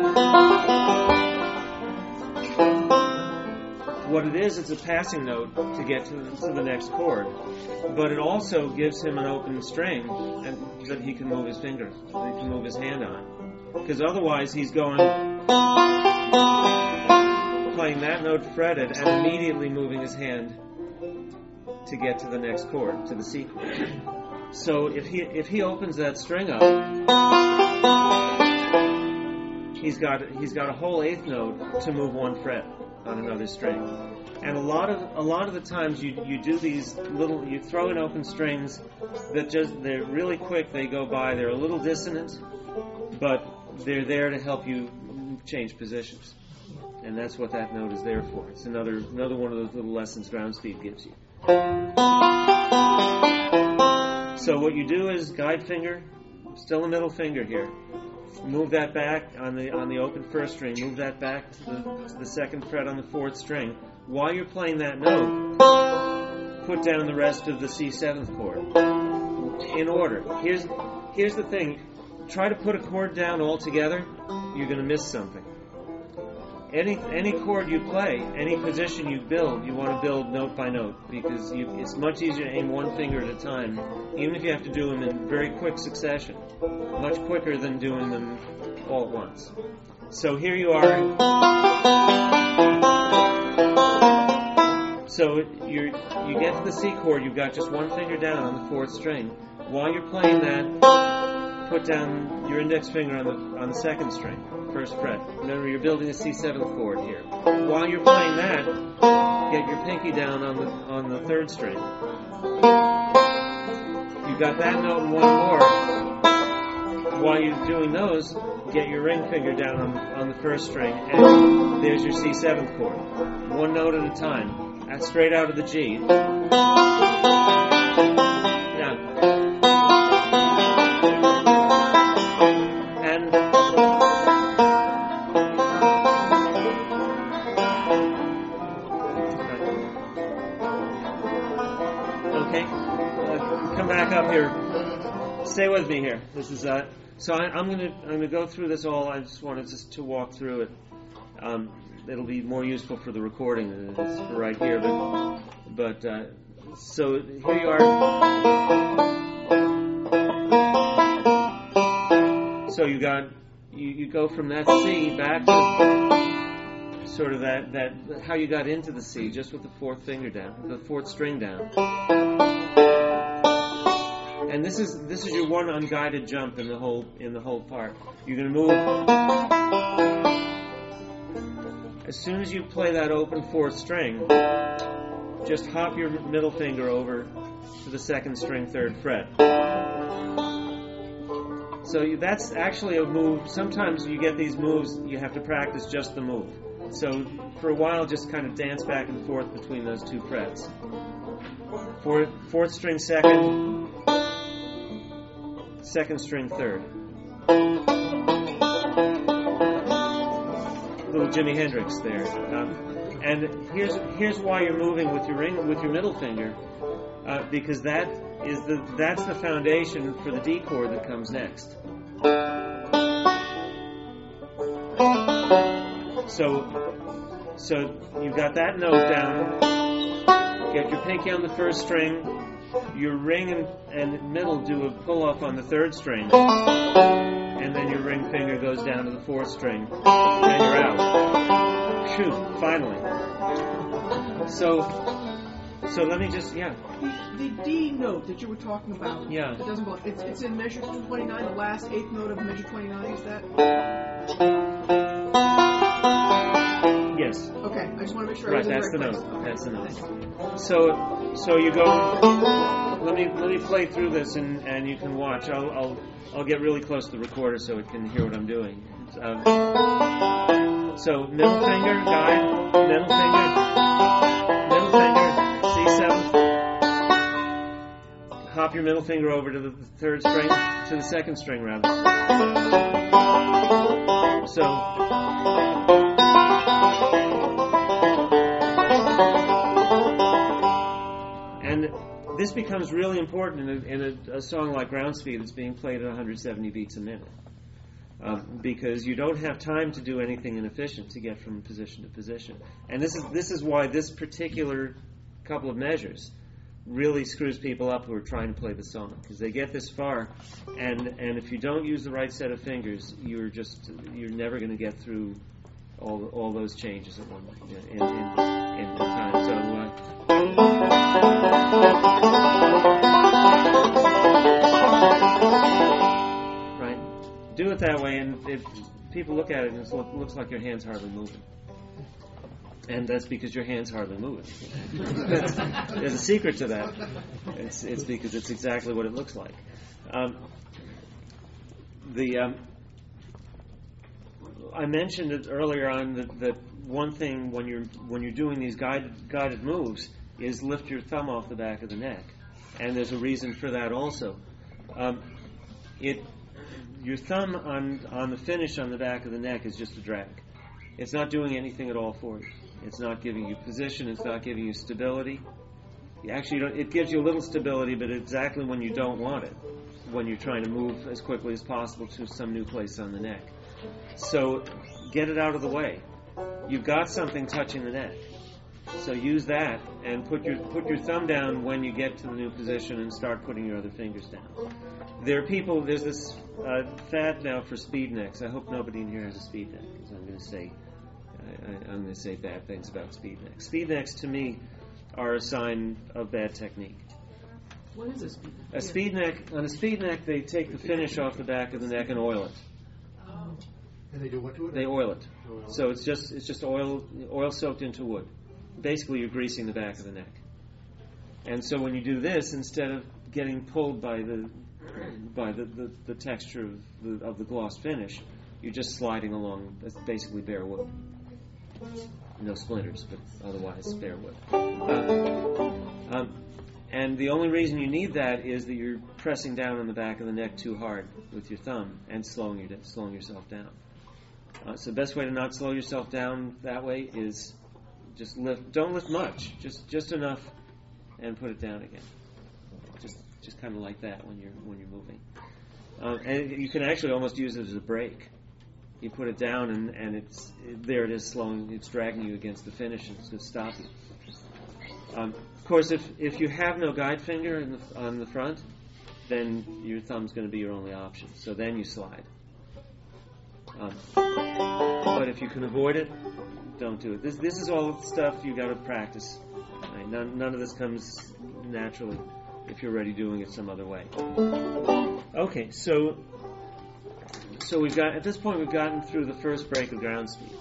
What it is, it's a passing note to get to the next chord, but it also gives him an open string and that he can move his finger, that he can move his hand on. Because otherwise he's going, playing that note fretted and immediately moving his hand to get to the next chord, to the C chord. So if he opens that string up, he's got a whole eighth note to move one fret on another string. And a lot of the times you do these little, you throw in open strings that they're really quick, they go by, they're a little dissonant, but they're there to help you change positions. And that's what that note is there for. It's another one of those little lessons ground speed gives you. So what you do is guide finger, still a middle finger here. Move that back on the open first string. Move that back to the second fret on the fourth string. While you're playing that note, put down the rest of the C7th chord. in order. Here's the thing. Try to put a chord down all together, you're going to miss something. Any chord you play, any position you build, you want to build note by note, because it's much easier to aim one finger at a time, even if you have to do them in very quick succession, much quicker than doing them all at once. So here you are. So you get to the C chord, you've got just one finger down on the fourth string. While you're playing that, put down your index finger on the second string, first fret. Remember, you're building a C7 chord here. While you're playing that, get your pinky down on the third string. You've got that note and one more. While you're doing those, get your ring finger down on the first string, and there's your C7 chord. One note at a time. That's straight out of the G. Now, come back up here. Stay with me here. This is so I'm gonna go through this all. I just wanted to walk through it. It'll be more useful for the recording than it is for right here. But so here you are. So you go from that C back to sort of that how you got into the C, just with the fourth finger down, the fourth string down. And this is your one unguided jump in the whole part. You're going to move. As soon as you play that open fourth string, just hop your middle finger over to the second string, third fret. So that's actually a move. Sometimes you get these moves, you have to practice just the move. So for a while, just kind of dance back and forth between those two frets. Fourth string second, second string third. Little Jimi Hendrix there. And here's why you're moving with your middle finger, because that's the foundation for the D chord that comes next. So you've got that note down. Get your pinky on the first string. Your ring and middle do a pull-up on the third string. And then your ring finger goes down to the fourth string. And you're out. Phew, finally. So let me just, The D note that you were talking about. Yeah. It doesn't go. It's in measure 29, the last eighth note of measure 29. Is that? Yes. Okay. I just want to make sure. Right. That's the note. That's the note. So you go. Let me play through this and you can watch. I'll get really close to the recorder so it can hear what I'm doing. So middle finger, guide, middle finger, C7. Hop your middle finger over to the third string, to the second string rather. And this becomes really important in a song like Ground Speed that's being played at 170 beats a minute. Because you don't have time to do anything inefficient to get from position to position. And this is why this particular couple of measures really screws people up who are trying to play the song, because they get this far, and if you don't use the right set of fingers, you're never going to get through all those changes at one in time. So. Right, do it that way, and if people look at it, it looks like your hand's hardly moving. And that's because your hand's hardly moving. There's a secret to that. It's because it's exactly what it looks like. I mentioned it earlier on that one thing when you're doing these guided moves is lift your thumb off the back of the neck, and there's a reason for that also. Your thumb on the finish on the back of the neck is just a drag. It's not doing anything at all for you. It's not giving you position. It's not giving you stability. Actually, it gives you a little stability, but exactly when you don't want it, when you're trying to move as quickly as possible to some new place on the neck. So get it out of the way. You've got something touching the neck. So use that and put your thumb down when you get to the new position and start putting your other fingers down. There's this fad now for speed necks. I hope nobody in here has a speed neck, because I'm going to say bad things about speed necks. Speed necks, to me, are a sign of bad technique. What is a speed neck? On a speed neck, they take the finish off the back of the neck and oil it. Oh. And they do what to it? They oil it. So it's just oil soaked into wood. Basically, you're greasing the back of the neck. And so when you do this, instead of getting pulled by the texture of the gloss finish, you're just sliding along. That's basically bare wood. No splinters, but otherwise bare wood. And the only reason you need that is that you're pressing down on the back of the neck too hard with your thumb and slowing yourself down. So the best way to not slow yourself down that way is just lift. Don't lift much, just enough, and put it down again. Just kind of like that when you're moving. And you can actually almost use it as a brake. You put it down, and there it is slowing. It's dragging you against the finish, and it's going to stop you. Of course, if you have no guide finger on the front, then your thumb's going to be your only option. So then you slide. But if you can avoid it, don't do it. This is all stuff you got to practice. Right? None of this comes naturally if you're already doing it some other way. Okay, so we've got, at this point, we've gotten through the first break of ground speed.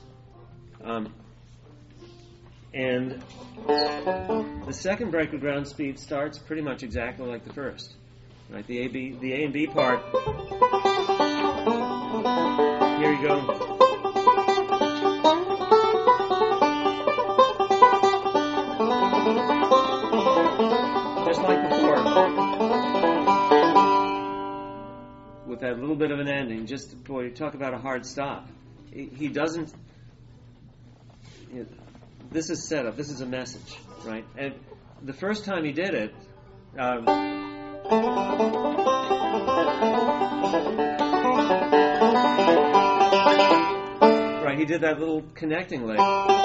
And the second break of ground speed starts pretty much exactly like the first. Right? The A and B part. Here you go. Just like before. With that little bit of an ending. Just, boy, talk about a hard stop. He doesn't... This is setup. This is a message, right? And the first time he did it, right? He did that little connecting leg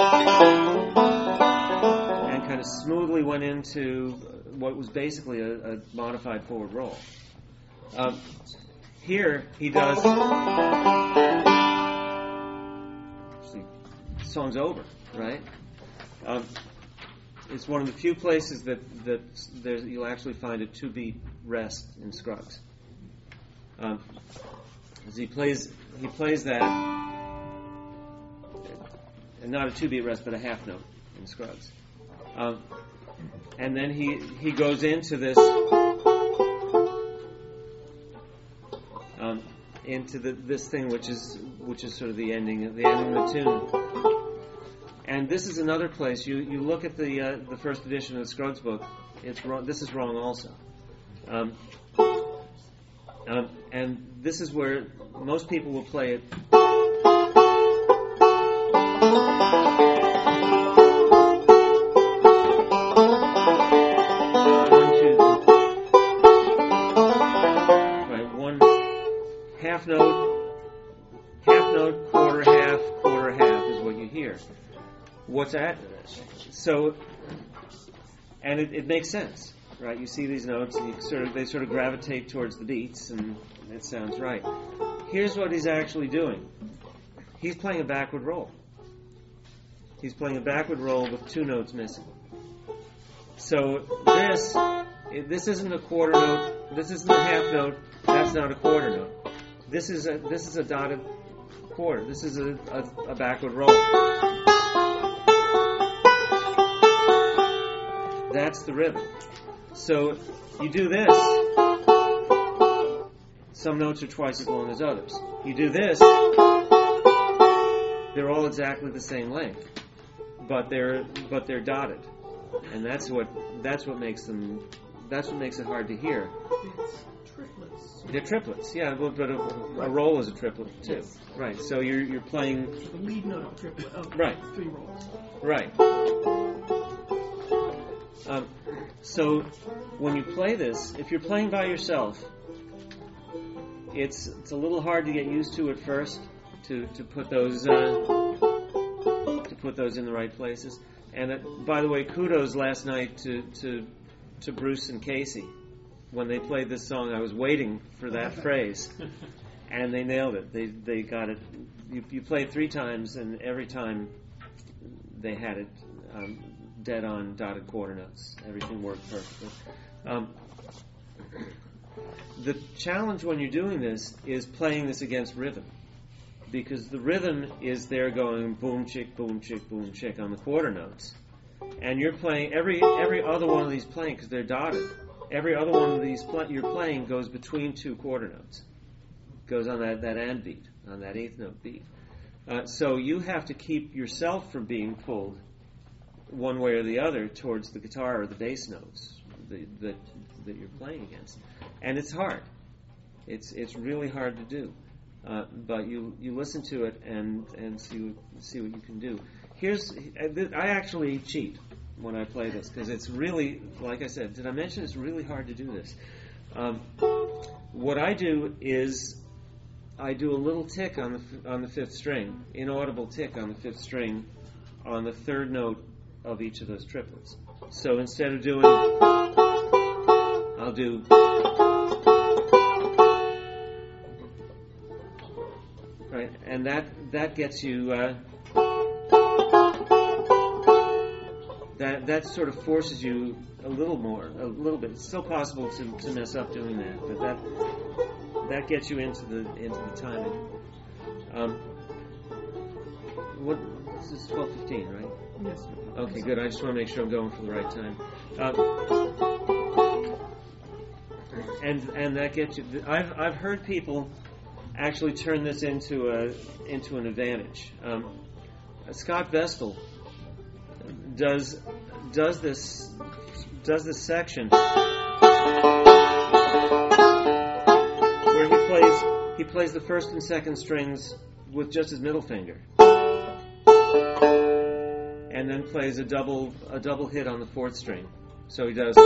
and kind of smoothly went into what was basically a modified forward roll. Here he does. Actually, the song's over, right? It's one of the few places that you'll actually find a 2-beat rest in Scruggs. As he plays that, and not a 2-beat rest, but a half note in Scruggs. And then he goes into this, this thing which is sort of the ending of the tune. And this is another place. You look at the first edition of the Scruggs book. It's wrong. This is wrong also. And this is where most people will play it. Right, one half note, quarter half is what you hear. What's that? So, and it makes sense, right? You see these notes, and they sort of gravitate towards the beats, and it sounds right. Here's what he's actually doing. He's playing a backward roll. He's playing a backward roll with 2 notes missing. So this isn't a quarter note. This isn't a half note. That's not a quarter note. This is a dotted quarter. This is a backward roll. That's the rhythm. So you do this. Some notes are twice as long as others. You do this. They're all exactly the same length, but they're dotted, and that's what makes them. That's what makes it hard to hear. It's triplets. They're triplets, yeah. But a roll is a triplet too, Yes. right? So you're playing. So the lead note of triplet. Oh, Right. 3 rolls. Right. So when you play this, if you're playing by yourself, it's a little hard to get used to at first to put those in the right places. And by the way, kudos last night to Bruce and Casey. When they played this song, I was waiting for that phrase, and they nailed it. They got it. You played 3 times, and every time they had it dead on, dotted quarter notes. Everything worked perfectly. The challenge when you're doing this is playing this against rhythm, because the rhythm is there going boom chick boom chick boom chick on the quarter notes, and you're playing every other one of these playing because they're dotted. Every other one of these you're playing goes between 2 quarter notes, goes on that and beat, on that 8th note beat. So you have to keep yourself from being pulled one way or the other towards the guitar or the bass notes that you're playing against, and it's hard. It's really hard to do, but you listen to it and see what you can do. I actually cheat when I play this because it's really, like I said, did I mention it's really hard to do this? What I do is I do a little tick on the 5th string, inaudible tick on the 5th string, on the 3rd note of each of those triplets. So instead of doing, I'll do. Right, and that gets you. That sort of forces you a little bit. It's still possible to mess up doing that, but that gets you into the timing. What? This is 12:15, right? Yes. Okay, good. I just want to make sure I'm going for the right time. And that gets you. I've heard people actually turn this into an advantage. Scott Vestal does this section where he plays the 1st and 2nd strings with just his middle finger, and then plays a double hit on the 4th string. So he does.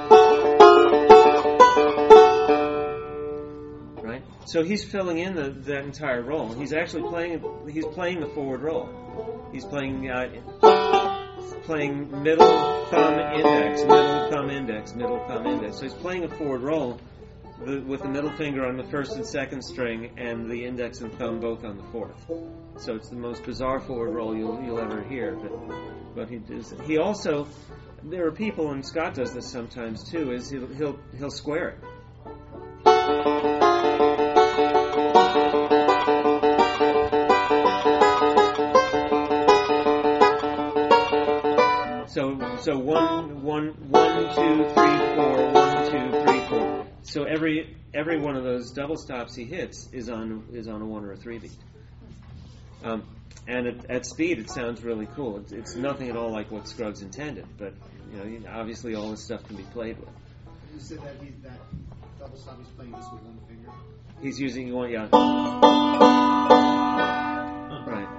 Right? So he's filling in that entire roll. He's actually playing the forward roll. He's playing middle thumb index, middle thumb index, middle thumb index. So he's playing a forward roll with the middle finger on the 1st and 2nd string and the index and thumb both on the 4th. So it's the most bizarre forward roll you'll ever hear. But he does. He also, there are people, and Scott does this sometimes too, is he'll square it. So 1, 1, 2, 3, 4, 1, 2, 3, 4. So every one of those double stops he hits is on a 1 or a 3 beat. And at speed, it sounds really cool. It's nothing at all like what Scruggs intended, but obviously all this stuff can be played with. You said that double stop he's playing this with one finger. He's using one, yeah. Right.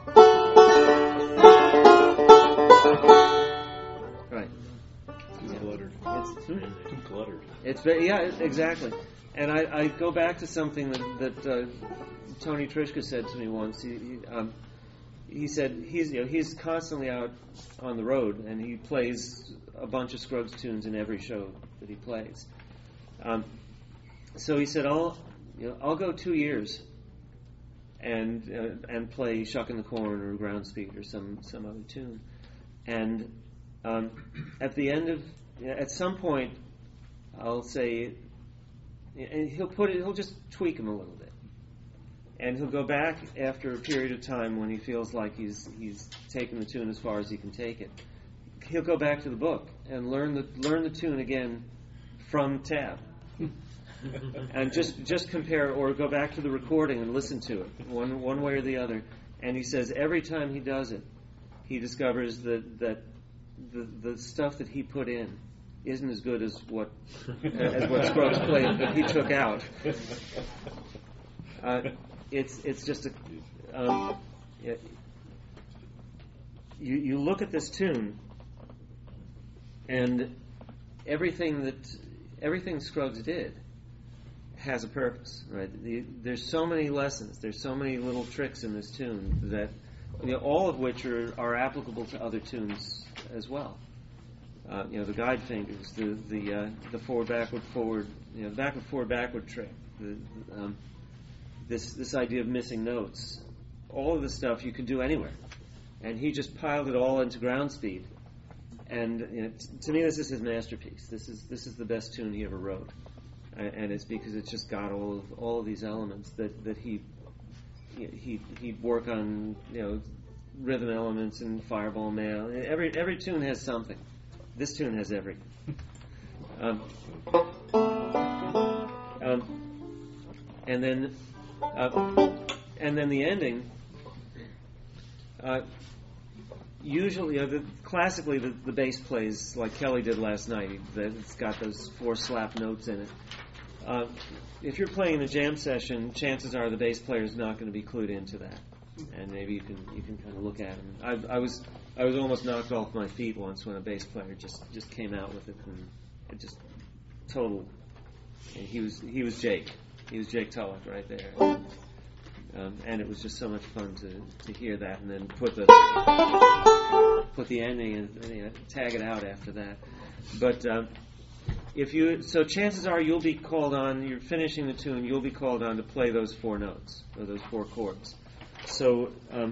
Right. Too cluttered. It's exactly. And I go back to something that Tony Trischka said to me once. He said he's constantly out on the road, and he plays a bunch of Scruggs tunes in every show that he plays. So he said, I'll go 2 years and play Shuck in the Corn or Ground Speed or some other tune, and at some point I'll say, and he'll just tweak them a little bit, and he'll go back after a period of time when he feels like he's taken the tune as far as he can take it. He'll go back to the book and learn the tune again from tab. And just compare, or go back to the recording and listen to it one way or the other. And he says every time he does it, he discovers that the stuff that he put in isn't as good as what Scruggs played that he took out. It's just you look at this tune And everything Scruggs did has a purpose, right? There's so many lessons, there's so many little tricks in this tune that, all of which are applicable to other tunes as well. The guide fingers, the forward backward, backward trick, this idea of missing notes, all of this stuff you can do anywhere, and he just piled it all into ground speed. And to me, this is his masterpiece. This is the best tune he ever wrote, and it's because it's just got all of these elements that he'd work on, rhythm elements and Fireball Mail. Every tune has something. This tune has everything. And then the ending. Usually, classically, the bass plays like Kelly did last night. It's got those 4 slap notes in it. If you're playing in a jam session, chances are the bass player is not going to be clued into that, and maybe you can kind of look at him. I was almost knocked off my feet once when a bass player just came out with it, and it just total. And he was Jake. He was Jake Tulloch right there. And it was just so much fun to hear that, and then put the ending and tag it out after that. But chances are you'll be called on. You're finishing the tune. You'll be called on to play those 4 notes or those 4 chords. So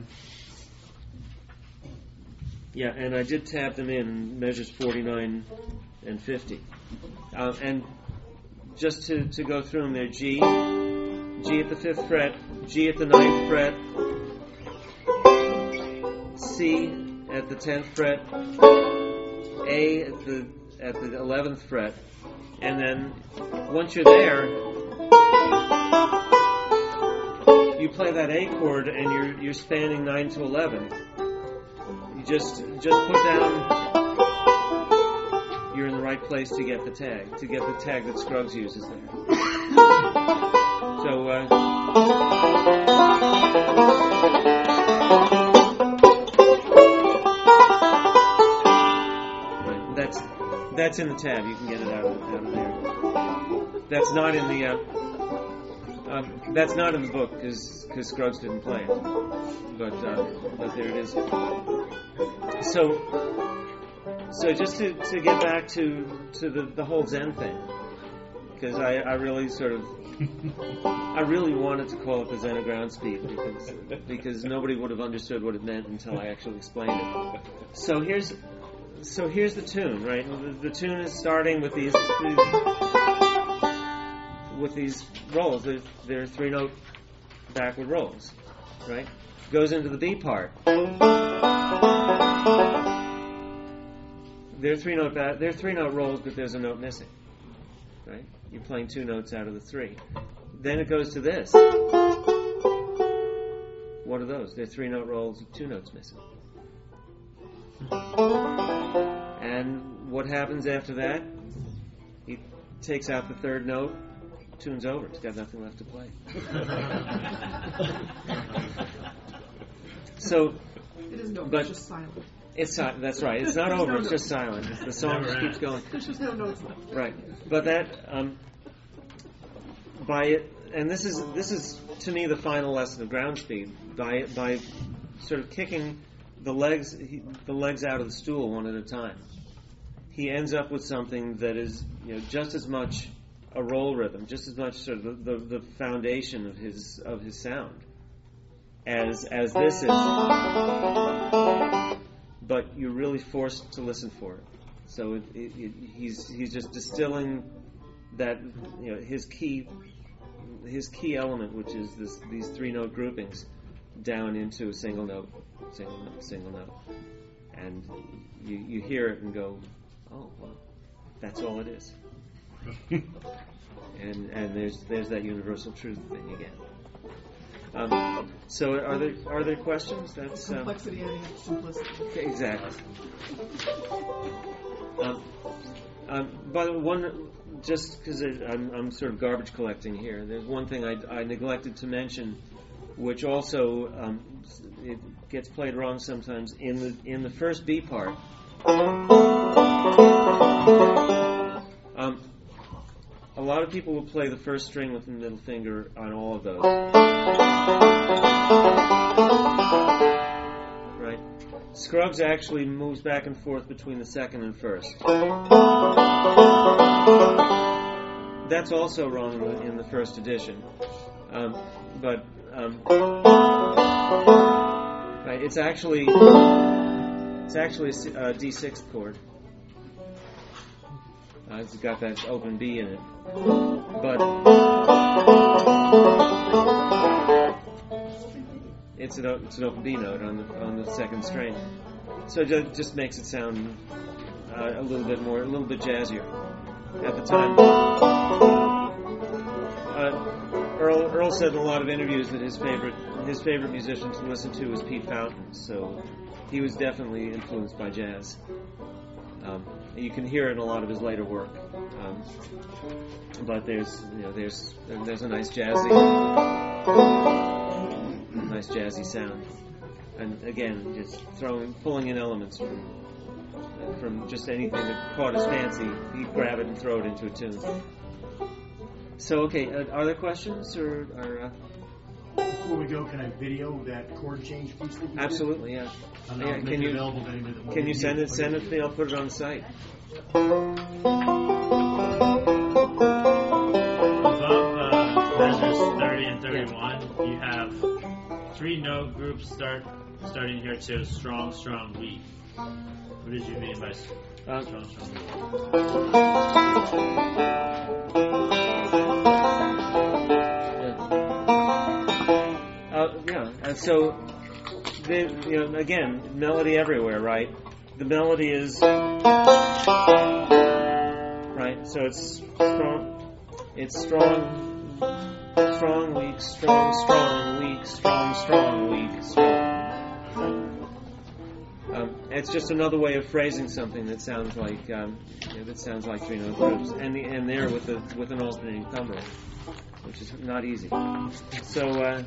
and I did tab them in measures 49 and 50, and just to go through them, they're G at the 5th fret, G at the 9th fret, C at the 10th fret, A at the 11th fret, and then once you're there, you play that A chord and you're spanning 9 to 11. You just put down. You're in the right place to get the tag that Scruggs uses there. So, that's in the tab. You can get it out of there. That's not in the book because Scruggs didn't play it. But there it is. So just to get back to the whole Zen thing, because I really wanted to call it the Zen of ground speed because nobody would have understood what it meant until I actually explained it. So here's the tune, right? The tune is starting with these rolls. They're 3-note backward rolls, right? Goes into the B part. They're 3-note rolls, but there's a note missing, right? You're playing 2 notes out of the 3. Then it goes to this. What are those? They're 3-note rolls with 2 notes missing. And what happens after that? He takes out the 3rd note. Tune's over. He's got nothing left to play. So, it isn't over. It's just silent. That's right. It's not over. It's just silent. The song just keeps going. There's just no notes left. Right. But that this is to me the final lesson of ground speed. By sort of kicking the legs out of the stool one at a time, he ends up with something that is just as much a roll rhythm, just as much sort of the foundation of his sound as this is. But you're really forced to listen for it. So he's just distilling that his key element, which is these 3-note groupings, down into a single note, and you hear it and go, oh well, that's all it is. and there's that universal truth thing again. So are there questions? That's complexity adding up to simplicity. Exactly. By the way, just because I'm sort of garbage collecting here, there's one thing I neglected to mention, which also it gets played wrong sometimes in the first B part. A lot of people will play the first string with the middle finger on all of those. Right? Scruggs actually moves back and forth between the second and first. That's also wrong in the first edition. Right, it's actually a D6 chord. It's got that open B in it, but it's an open B note on the second string, so it just makes it sound a little bit jazzier. At the time, Earl said in a lot of interviews that his favorite musician to listen to was Pete Fountain, so he was definitely influenced by jazz. You can hear it in a lot of his later work, but there's a nice jazzy sound, and again, just pulling in elements from just anything that caught his fancy. He'd grab it and throw it into a tune. So, okay, are there questions or Before we go, can I video that chord change piece that you absolutely, did? yeah. And Yeah, I'll make it available to anybody that wants Can you to send hear it? Send it to me. I'll put it on the site. Above measures 30 and 31, you have 3 note groups starting here too. Strong, strong, weak. What did you mean by strong, strong, weak? So, again, melody everywhere, right? The melody is right. So it's strong. It's strong, strong, weak, strong, strong, weak, strong, strong, weak, strong. It's just another way of phrasing something that sounds like 3 note groups, and there with an alternating thumb roll, which is not easy. So.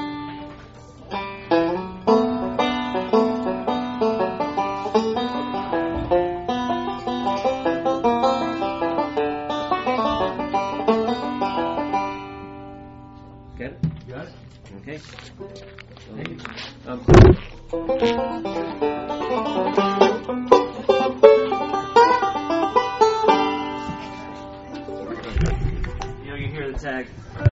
Get it? Got it? Okay. Thank you. You hear the tag.